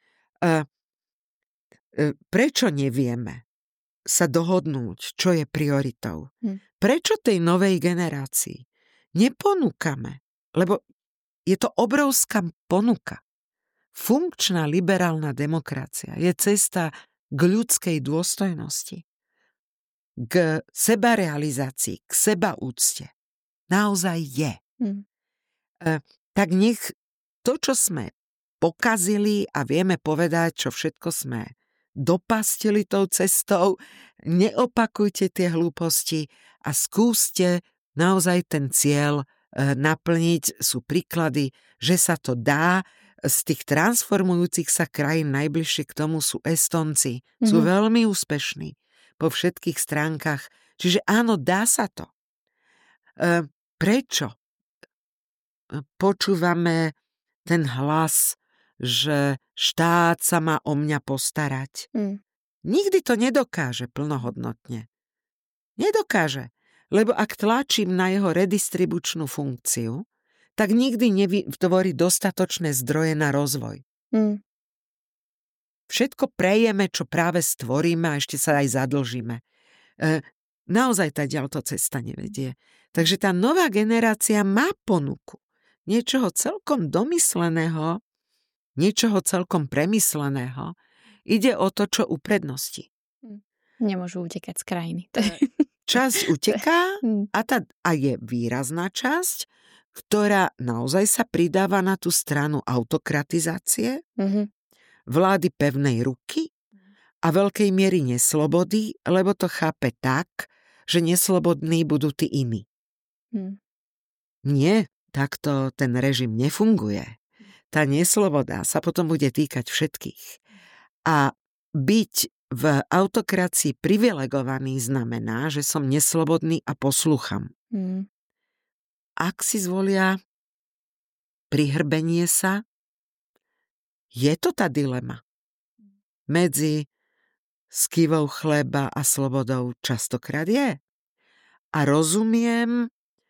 Prečo nevieme sa dohodnúť, čo je prioritou? Prečo tej novej generácii neponúkame? Lebo je to obrovská ponuka. Funkčná liberálna demokracia je cesta k ľudskej dôstojnosti, k sebarealizácii, k sebaúcte. Naozaj je. Tak nech to, čo sme pokazili a vieme povedať, čo všetko sme dopastili tou cestou, neopakujte tie hlúposti a skúste naozaj ten cieľ naplniť. Sú príklady, že sa to dá. Z tých transformujúcich sa krajín najbližšie k tomu sú Estonci. Sú veľmi úspešní po všetkých stránkach. Čiže áno, dá sa to. Prečo počúvame ten hlas, že štát sa má o mňa postarať? Nikdy to nedokáže plnohodnotne. Nedokáže. Lebo ak tlačím na jeho redistribučnú funkciu, tak nikdy nevytvorí dostatočné zdroje na rozvoj. Všetko prejeme, čo práve stvoríme a ešte sa aj zadlžíme. Naozaj tá ďalto cesta nevedie. Takže tá nová generácia má ponuku niečoho celkom domysleného, niečoho celkom premysleného. Ide o to, čo upredností. Nemôžu utekať z krajiny. Časť uteká a je výrazná časť, ktorá naozaj sa pridáva na tú stranu autokratizácie, vlády pevnej ruky a veľkej miery neslobody, lebo to chápe tak, že neslobodní budú tí iní. Nie, takto ten režim nefunguje. Tá nesloboda sa potom bude týkať všetkých. A byť v autokracii privilegovaný znamená, že som neslobodný a poslúcham. Ak si zvolia prihrbenie sa, je to tá dilema medzi skivou chleba a slobodou častokrát je. A rozumiem,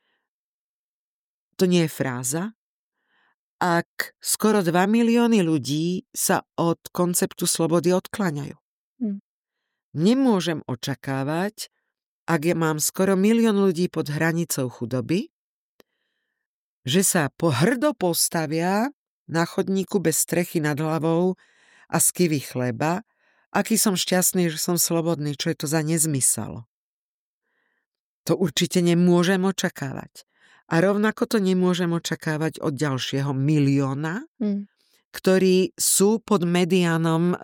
to nie je fráza, ak skoro 2 milióny ľudí sa od konceptu slobody odkláňajú. Nemôžem očakávať, ak mám skoro 1 milión ľudí pod hranicou chudoby, že sa hrdo postavia na chodníku bez strechy nad hlavou a skivy chleba, aký som šťastný, že som slobodný, čo je to za nezmysel. To určite nemôžem očakávať. A rovnako to nemôžem očakávať od ďalšieho 1 milióna, ktorí sú pod mediánom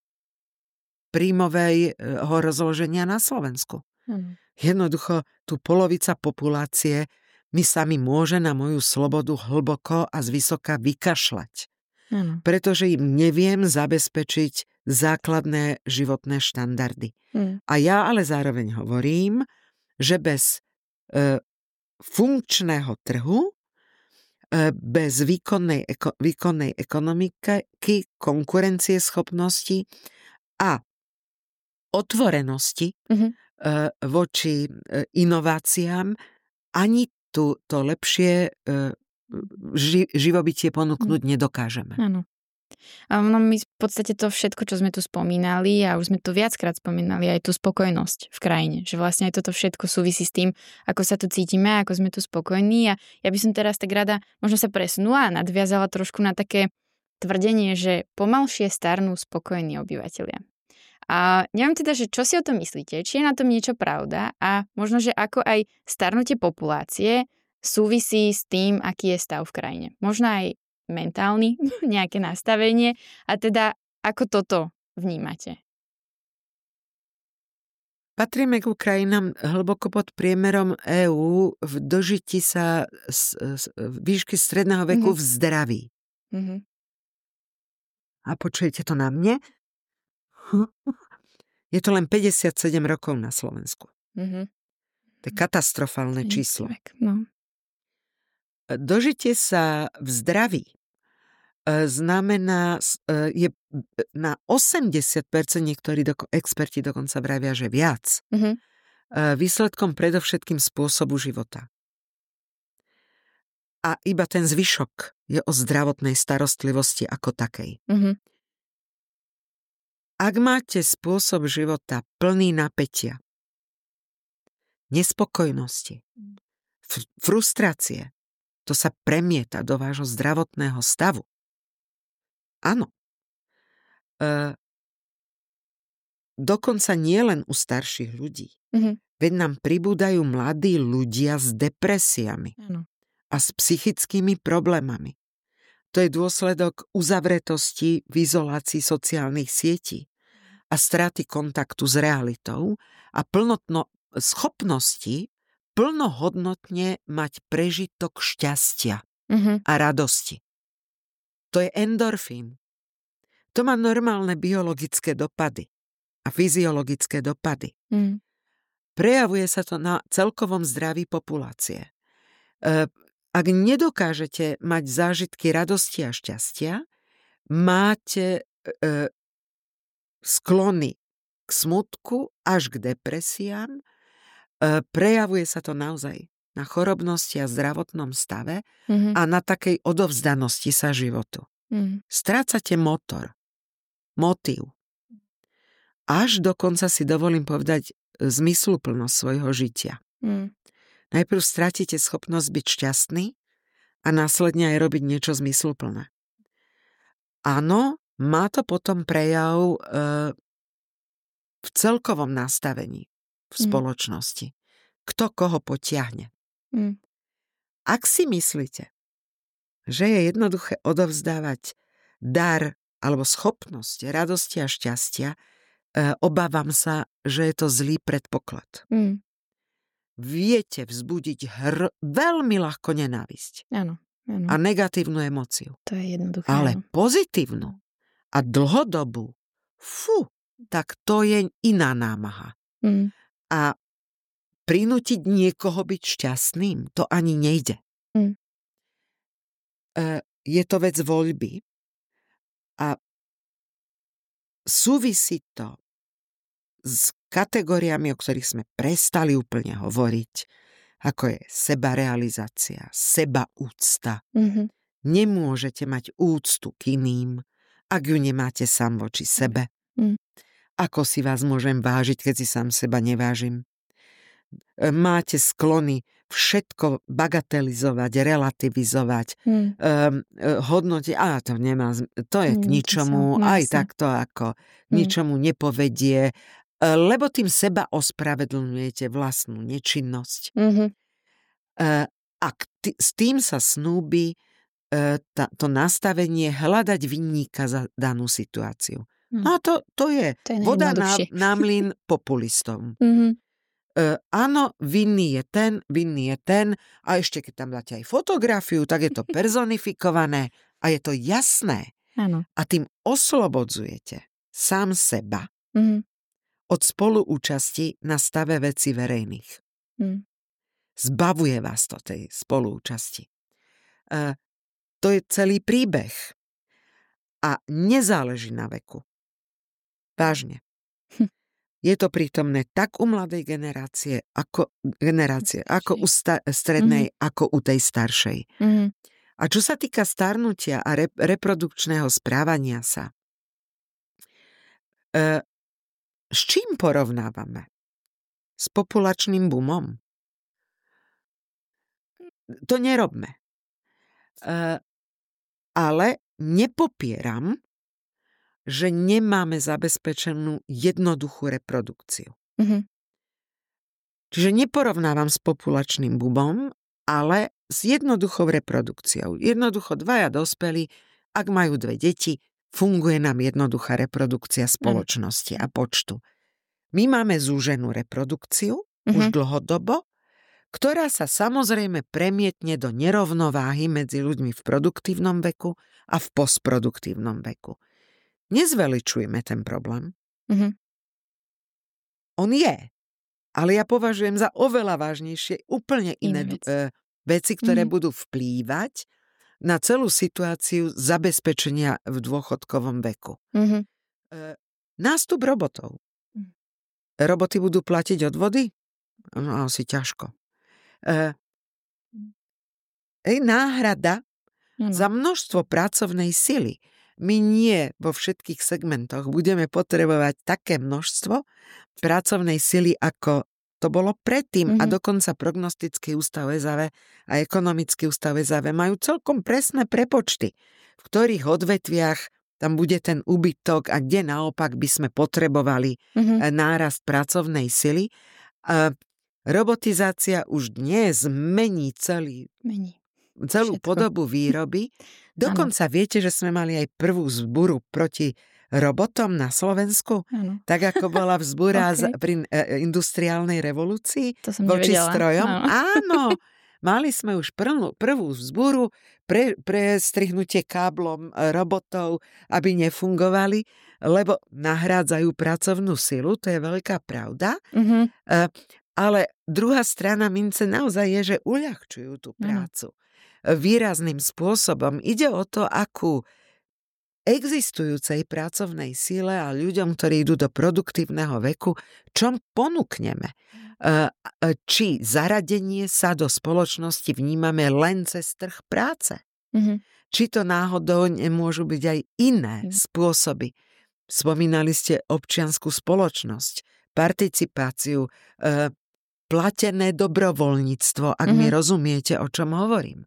príjmového rozloženia na Slovensku. Jednoducho, tu polovica populácie mi sami môže na moju slobodu hlboko a zvysoka vykašľať. Pretože im neviem zabezpečiť základné životné štandardy. A ja ale zároveň hovorím, že bez funkčného trhu, bez výkonnej ekonomiky, konkurencieschopnosti a otvorenosti voči inováciám, ani to lepšie živobytie ponúknuť nedokážeme. Áno. A my v podstate to všetko, čo sme tu spomínali, a už sme to viackrát spomínali, aj tú spokojnosť v krajine. Že vlastne aj toto všetko súvisí s tým, ako sa tu cítime, ako sme tu spokojní. A ja by som teraz tak rada možno sa presunula a nadviazala trošku na také tvrdenie, že pomalšie starnú spokojní obyvatelia. A neviem teda, že čo si o tom myslíte, či je na tom niečo pravda a možno, že ako aj starnutie populácie súvisí s tým, aký je stav v krajine. Možno aj mentálny, nejaké nastavenie a teda ako toto vnímate? Patríme k krajinám hlboko pod priemerom EÚ v dožití sa výšky stredného veku v zdraví. A počujete to na mne? Je to len 57 rokov na Slovensku. To je katastrofálne číslo. Dožitie sa v zdraví znamená, je na 80%, niektorí experti dokonca vravia, že viac, výsledkom predovšetkým spôsobu života. A iba ten zvyšok je o zdravotnej starostlivosti ako takej. Ak máte spôsob života plný napätia, nespokojnosti, frustrácie, to sa premieta do vášho zdravotného stavu. Áno. Dokonca nie len u starších ľudí. Veď nám pribúdajú mladí ľudia s depresiami a s psychickými problémami. To je dôsledok uzavretosti v izolácii sociálnych sietí a straty kontaktu s realitou a schopnosti plnohodnotne mať prežitok šťastia a radosti. To je endorfín. To má normálne biologické dopady a fyziologické dopady. Prejavuje sa to na celkovom zdraví populácie. Ak nedokážete mať zážitky radosti a šťastia, máte sklony k smutku až k depresiám, prejavuje sa to naozaj na chorobnosti a zdravotnom stave a na takej odovzdanosti sa životu. Strácate motív. Až dokonca si dovolím povedať zmysluplnosť svojho žitia. Najprv strátite schopnosť byť šťastný a následne aj robiť niečo zmysluplné. Áno, má to potom prejav v celkovom nastavení v spoločnosti. Kto koho potiahne. Ak si myslíte, že je jednoduché odovzdávať dar alebo schopnosť radosti a šťastia, obávam sa, že je to zlý predpoklad. Viete vzbudiť veľmi ľahko nenávisť. Áno. A negatívnu emóciu. To je jednoduché. Ale pozitívnu a dlhodobú, tak to je iná námaha. A prinútiť niekoho byť šťastným, to ani nejde. Je to vec voľby a súvisí to s kategóriami, o ktorých sme prestali úplne hovoriť, ako je sebarealizácia, sebaúcta. Nemôžete mať úctu k iným, ak ju nemáte sám voči sebe. Ako si vás môžem vážiť, keď si sám seba nevážim? Máte sklony všetko bagatelizovať, relativizovať, hodnotiť, to je k ničomu, aj takto ako ničomu nepovedie, lebo tým seba ospravedlňujete vlastnú nečinnosť. A s tým sa snúbi to nastavenie hľadať vinníka za danú situáciu. No to je voda na mlyn populistom. Áno, vinný je ten a ešte keď tam dáte aj fotografiu, tak je to personifikované a je to jasné. Áno. A tým oslobodzujete sám seba od spoluúčasti na stave vecí verejných. Zbavuje vás to tej spoluúčasti. To je celý príbeh. A nezáleží na veku. Vážne. Je to prítomné tak u mladej generácie, ako u strednej, ako u tej staršej. A čo sa týka starnutia a reprodukčného správania sa, s čím porovnávame? S populačným boomom? To nerobme. Ale nepopieram, že nemáme zabezpečenú jednoduchú reprodukciu. Čiže neporovnávam s populačným boomom, ale s jednoduchou reprodukciou. Jednoducho dvaja dospelí, ak majú 2 deti, funguje nám jednoduchá reprodukcia spoločnosti a počtu. My máme zúženú reprodukciu už dlhodobo, ktorá sa samozrejme premietne do nerovnováhy medzi ľuďmi v produktívnom veku a v postproduktívnom veku. Nezveličujme ten problém. On je, ale ja považujem za oveľa vážnejšie úplne iné veci, ktoré budú vplývať na celú situáciu zabezpečenia v dôchodkovom veku. Nástup robotov. Roboty budú platiť odvody? No asi ťažko. Náhrada za množstvo pracovnej sily. My nie vo všetkých segmentoch budeme potrebovať také množstvo pracovnej sily, ako to bolo predtým. A dokonca prognostický ústav SAV a ekonomický ústav SAV majú celkom presné prepočty, v ktorých odvetviach tam bude ten úbytok a kde naopak by sme potrebovali nárast pracovnej sily. Robotizácia už dnes mení celú podobu výroby. Dokonca viete, že sme mali aj prvú vzburu proti robotom na Slovensku? Ano. Tak ako bola vzbúra pri industriálnej revolúcii voči strojom? Áno, mali sme už prvú vzbúru pre strihnutie káblom robotov, aby nefungovali, lebo nahrádzajú pracovnú silu, to je veľká pravda. Ale druhá strana mince naozaj je, že uľahčujú tú prácu výrazným spôsobom. Ide o to, akú existujúcej pracovnej síle a ľuďom, ktorí idú do produktívneho veku, čo ponúkneme. Či zaradenie sa do spoločnosti vnímame len cez trh práce. Či to náhodou nemôžu byť aj iné spôsoby. Spomínali ste občiansku spoločnosť, participáciu, platené dobrovoľníctvo, ak mi rozumiete, o čom hovorím.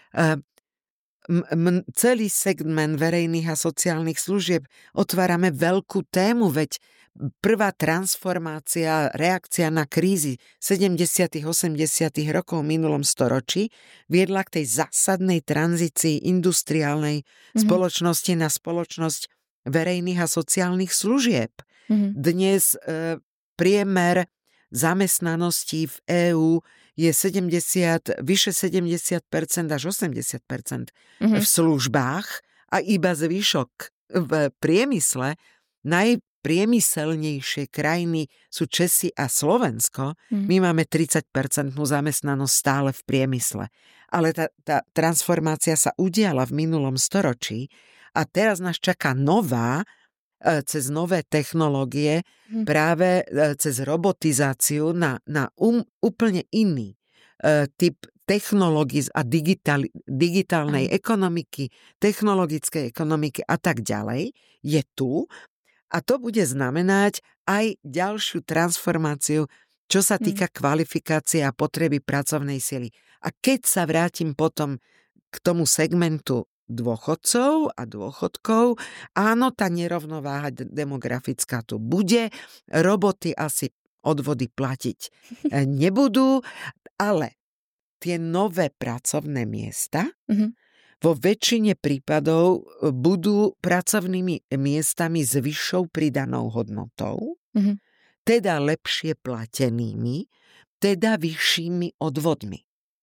Celý segment verejných a sociálnych služieb otvárame veľkú tému, veď prvá transformácia, reakcia na krízy 70. 80. rokov v minulom storočí viedla k tej zásadnej tranzícii industriálnej spoločnosti na spoločnosť verejných a sociálnych služieb. Dnes priemer zamestnanosti v EÚ je vyše 70% až 80% v službách a iba zvyšok v priemysle. Najpriemyselnejšie krajiny sú Česi a Slovensko. My máme 30% zamestnanosť stále v priemysle. Ale tá transformácia sa udiala v minulom storočí a teraz nás čaká nová, cez nové technológie, práve cez robotizáciu na úplne iný typ technológií a digitálnej ekonomiky, technologickej ekonomiky a tak ďalej, je tu a to bude znamenať aj ďalšiu transformáciu, čo sa týka kvalifikácie a potreby pracovnej sily. A keď sa vrátim potom k tomu segmentu dôchodcov a dôchodkov, áno, tá nerovnováha demografická tu bude, roboty asi odvody platiť nebudú, ale tie nové pracovné miesta vo väčšine prípadov budú pracovnými miestami s vyššou pridanou hodnotou, teda lepšie platenými, teda vyššími odvodmi.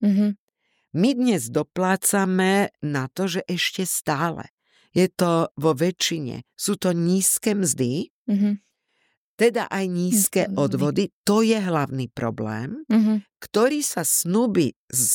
My dnes doplácame na to, že ešte stále je to vo väčšine, sú to nízke mzdy, teda aj nízke odvody. To je hlavný problém, ktorý sa snúbi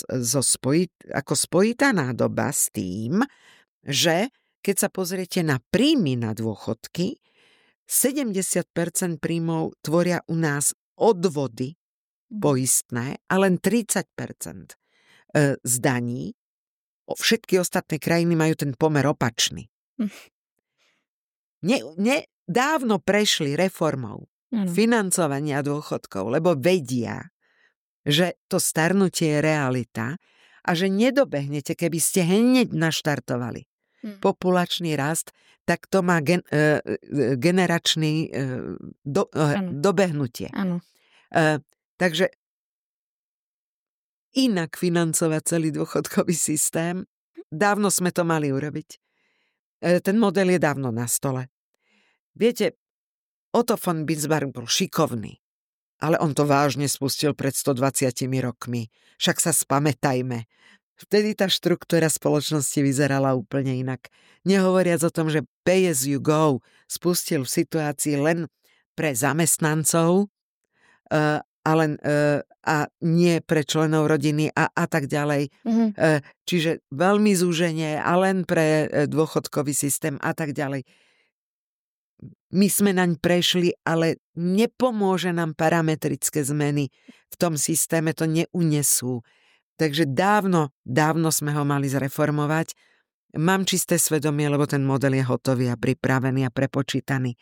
ako spojitá nádoba s tým, že keď sa pozriete na príjmy na dôchodky, 70% príjmov tvoria u nás odvody poistné a len 30% z daní. Všetky ostatné krajiny majú ten pomer opačný. Dávno prešli reformou financovania dôchodkov, lebo vedia, že to starnutie je realita a že nedobehnete, keby ste hneď naštartovali populačný rast, tak to má generačný dobehnutie. Takže inak financovať celý dôchodkový systém. Dávno sme to mali urobiť. Ten model je dávno na stole. Viete, Otto von Bismarck bol šikovný, ale on to vážne spustil pred 120 rokmi. Však sa spamätajme. Vtedy tá štruktúra spoločnosti vyzerala úplne inak. Nehovoriac o tom, že pay as you go spustil v situácii len pre zamestnancov a nie pre členov rodiny a tak ďalej. Čiže veľmi zúženie a len pre dôchodkový systém a tak ďalej. My sme naň prešli, ale nepomôže nám parametrické zmeny v tom systéme, to neunesú. Takže dávno sme ho mali zreformovať. Mám čisté svedomie, lebo ten model je hotový a pripravený a prepočítaný.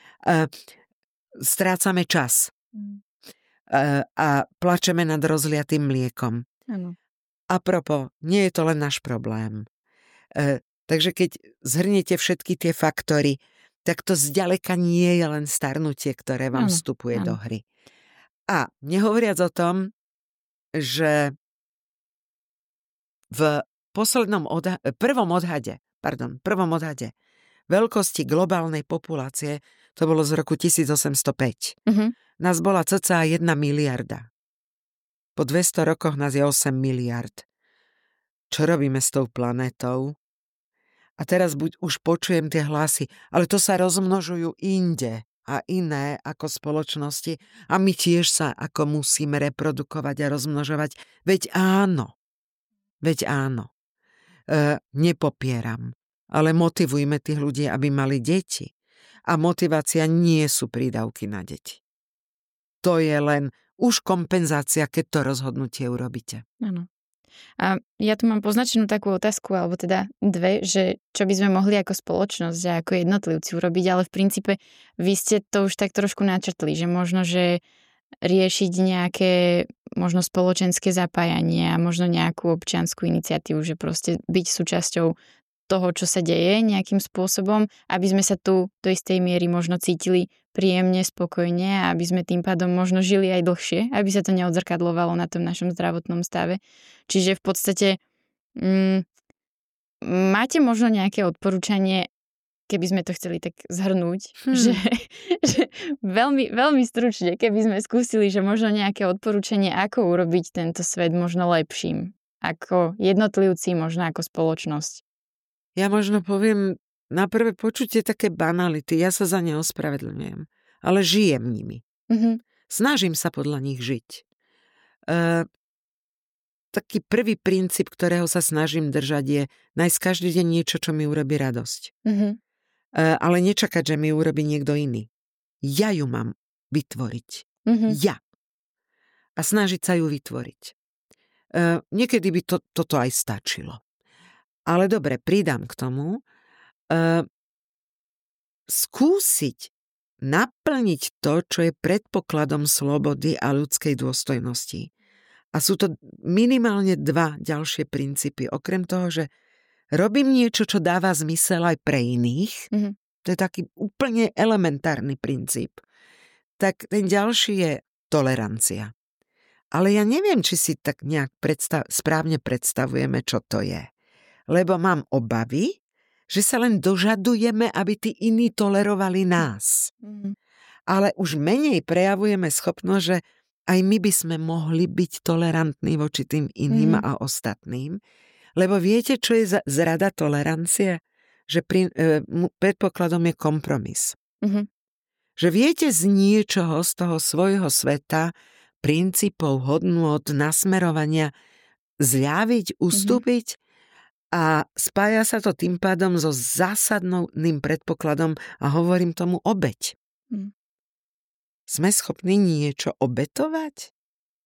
Strácame čas. A plačeme nad rozliatým mliekom. Áno. A propos, nie je to len náš problém. Takže keď zhrniete všetky tie faktory, tak to zďaleka nie je len starnutie, ktoré vám vstupuje do hry. A nehovoriac o tom, že v prvom odhade veľkosti globálnej populácie, to bolo z roku 1805. Nás bola cca 1 miliarda. Po 200 rokoch nás je 8 miliard. Čo robíme s tou planetou? A teraz už počujem tie hlasy, ale to sa rozmnožujú inde a iné ako spoločnosti a my tiež sa ako musíme reprodukovať a rozmnožovať. Veď áno. Nepopieram, ale motivujme tých ľudí, aby mali deti. A motivácia nie sú prídavky na deti. To je len už kompenzácia, keď to rozhodnutie urobíte. Áno. A ja tu mám poznačenú takú otázku, alebo teda dve, že čo by sme mohli ako spoločnosť a ako jednotlivci urobiť, ale v princípe vy ste to už tak trošku načrtli, že možno, že riešiť nejaké možno spoločenské zapájanie a možno nejakú občiansku iniciatívu, že proste byť súčasťou toho, čo sa deje nejakým spôsobom, aby sme sa tu do istej miery možno cítili príjemne, spokojne a aby sme tým pádom možno žili aj dlhšie, aby sa to neodzrkadlovalo na tom našom zdravotnom stave. Čiže v podstate máte možno nejaké odporúčanie, keby sme to chceli tak zhrnúť, že veľmi, veľmi stručne, keby sme skúsili, že možno nejaké odporúčanie, ako urobiť tento svet možno lepším, ako jednotlivci, možno ako spoločnosť. Ja možno poviem na prvé počutie také banality. Ja sa za ne ospravedlňujem, ale žijem nimi. Snažím sa podľa nich žiť. Taký prvý princíp, ktorého sa snažím držať, je nájsť každý deň niečo, čo mi urobí radosť. Ale nečakať, že mi urobí niekto iný. Ja ju mám vytvoriť. Ja. A snažiť sa ju vytvoriť. Niekedy by toto aj stačilo. Ale dobre, pridám k tomu. Skúsiť naplniť to, čo je predpokladom slobody a ľudskej dôstojnosti. A sú to minimálne 2 ďalšie princípy. Okrem toho, že robím niečo, čo dáva zmysel aj pre iných, to je taký úplne elementárny princíp, tak ten ďalší je tolerancia. Ale ja neviem, či si tak nejak správne predstavujeme, čo to je. Lebo mám obavy, že sa len dožadujeme, aby tí iní tolerovali nás. Ale už menej prejavujeme schopnosť, že aj my by sme mohli byť tolerantní voči tým iným a ostatným. Lebo viete, čo je zrada tolerancie? Že predpokladom je kompromis. Že viete z niečoho, z toho svojho sveta, princípov, hodnôt, nasmerovania zľaviť, ustúpiť a spája sa to tým pádom so zásadným predpokladom a hovorím tomu obeť. Sme schopní niečo obetovať?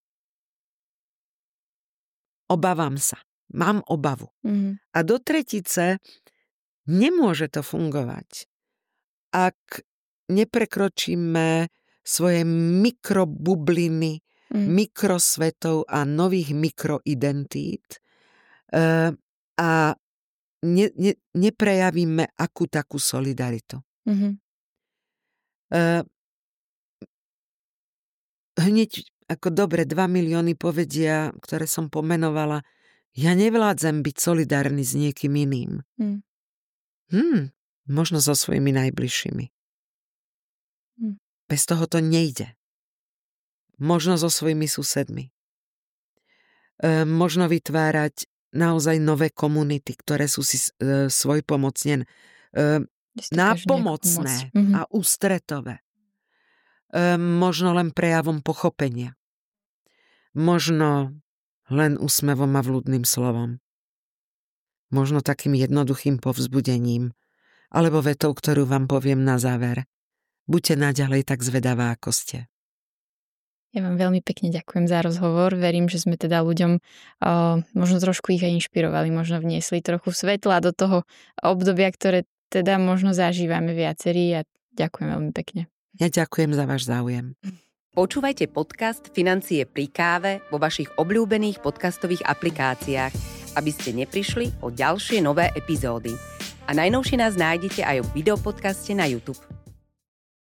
Obávam sa. Mám obavu. A do tretice nemôže to fungovať, ak neprekročíme svoje mikrobubliny, mikrosvetov a nových mikroidentít a neprejavíme akú takú solidaritu. Hneď ako dobre 2 milióny povedia, ktoré som pomenovala, ja nevládzem byť solidárny s niekým iným. Možno so svojimi najbližšími. Bez toho to nejde. Možno so svojimi susedmi. Možno vytvárať naozaj nové komunity, ktoré sú si svojpomocne nápomocné a ústretové. Možno len prejavom pochopenia. Možno len úsmevom a vľúdnym slovom. Možno takým jednoduchým povzbudením, alebo vetou, ktorú vám poviem na záver. Buďte naďalej tak zvedavá, ako ste. Ja vám veľmi pekne ďakujem za rozhovor. Verím, že sme teda ľuďom možno trošku ich aj inšpirovali, možno vniesli trochu svetla do toho obdobia, ktoré teda možno zažívame viacerí a ďakujem veľmi pekne. Ja ďakujem za váš záujem. Počúvajte podcast Financie pri káve vo vašich obľúbených podcastových aplikáciách, aby ste neprišli o ďalšie nové epizódy. A najnovšie nás nájdete aj v videopodcaste na YouTube.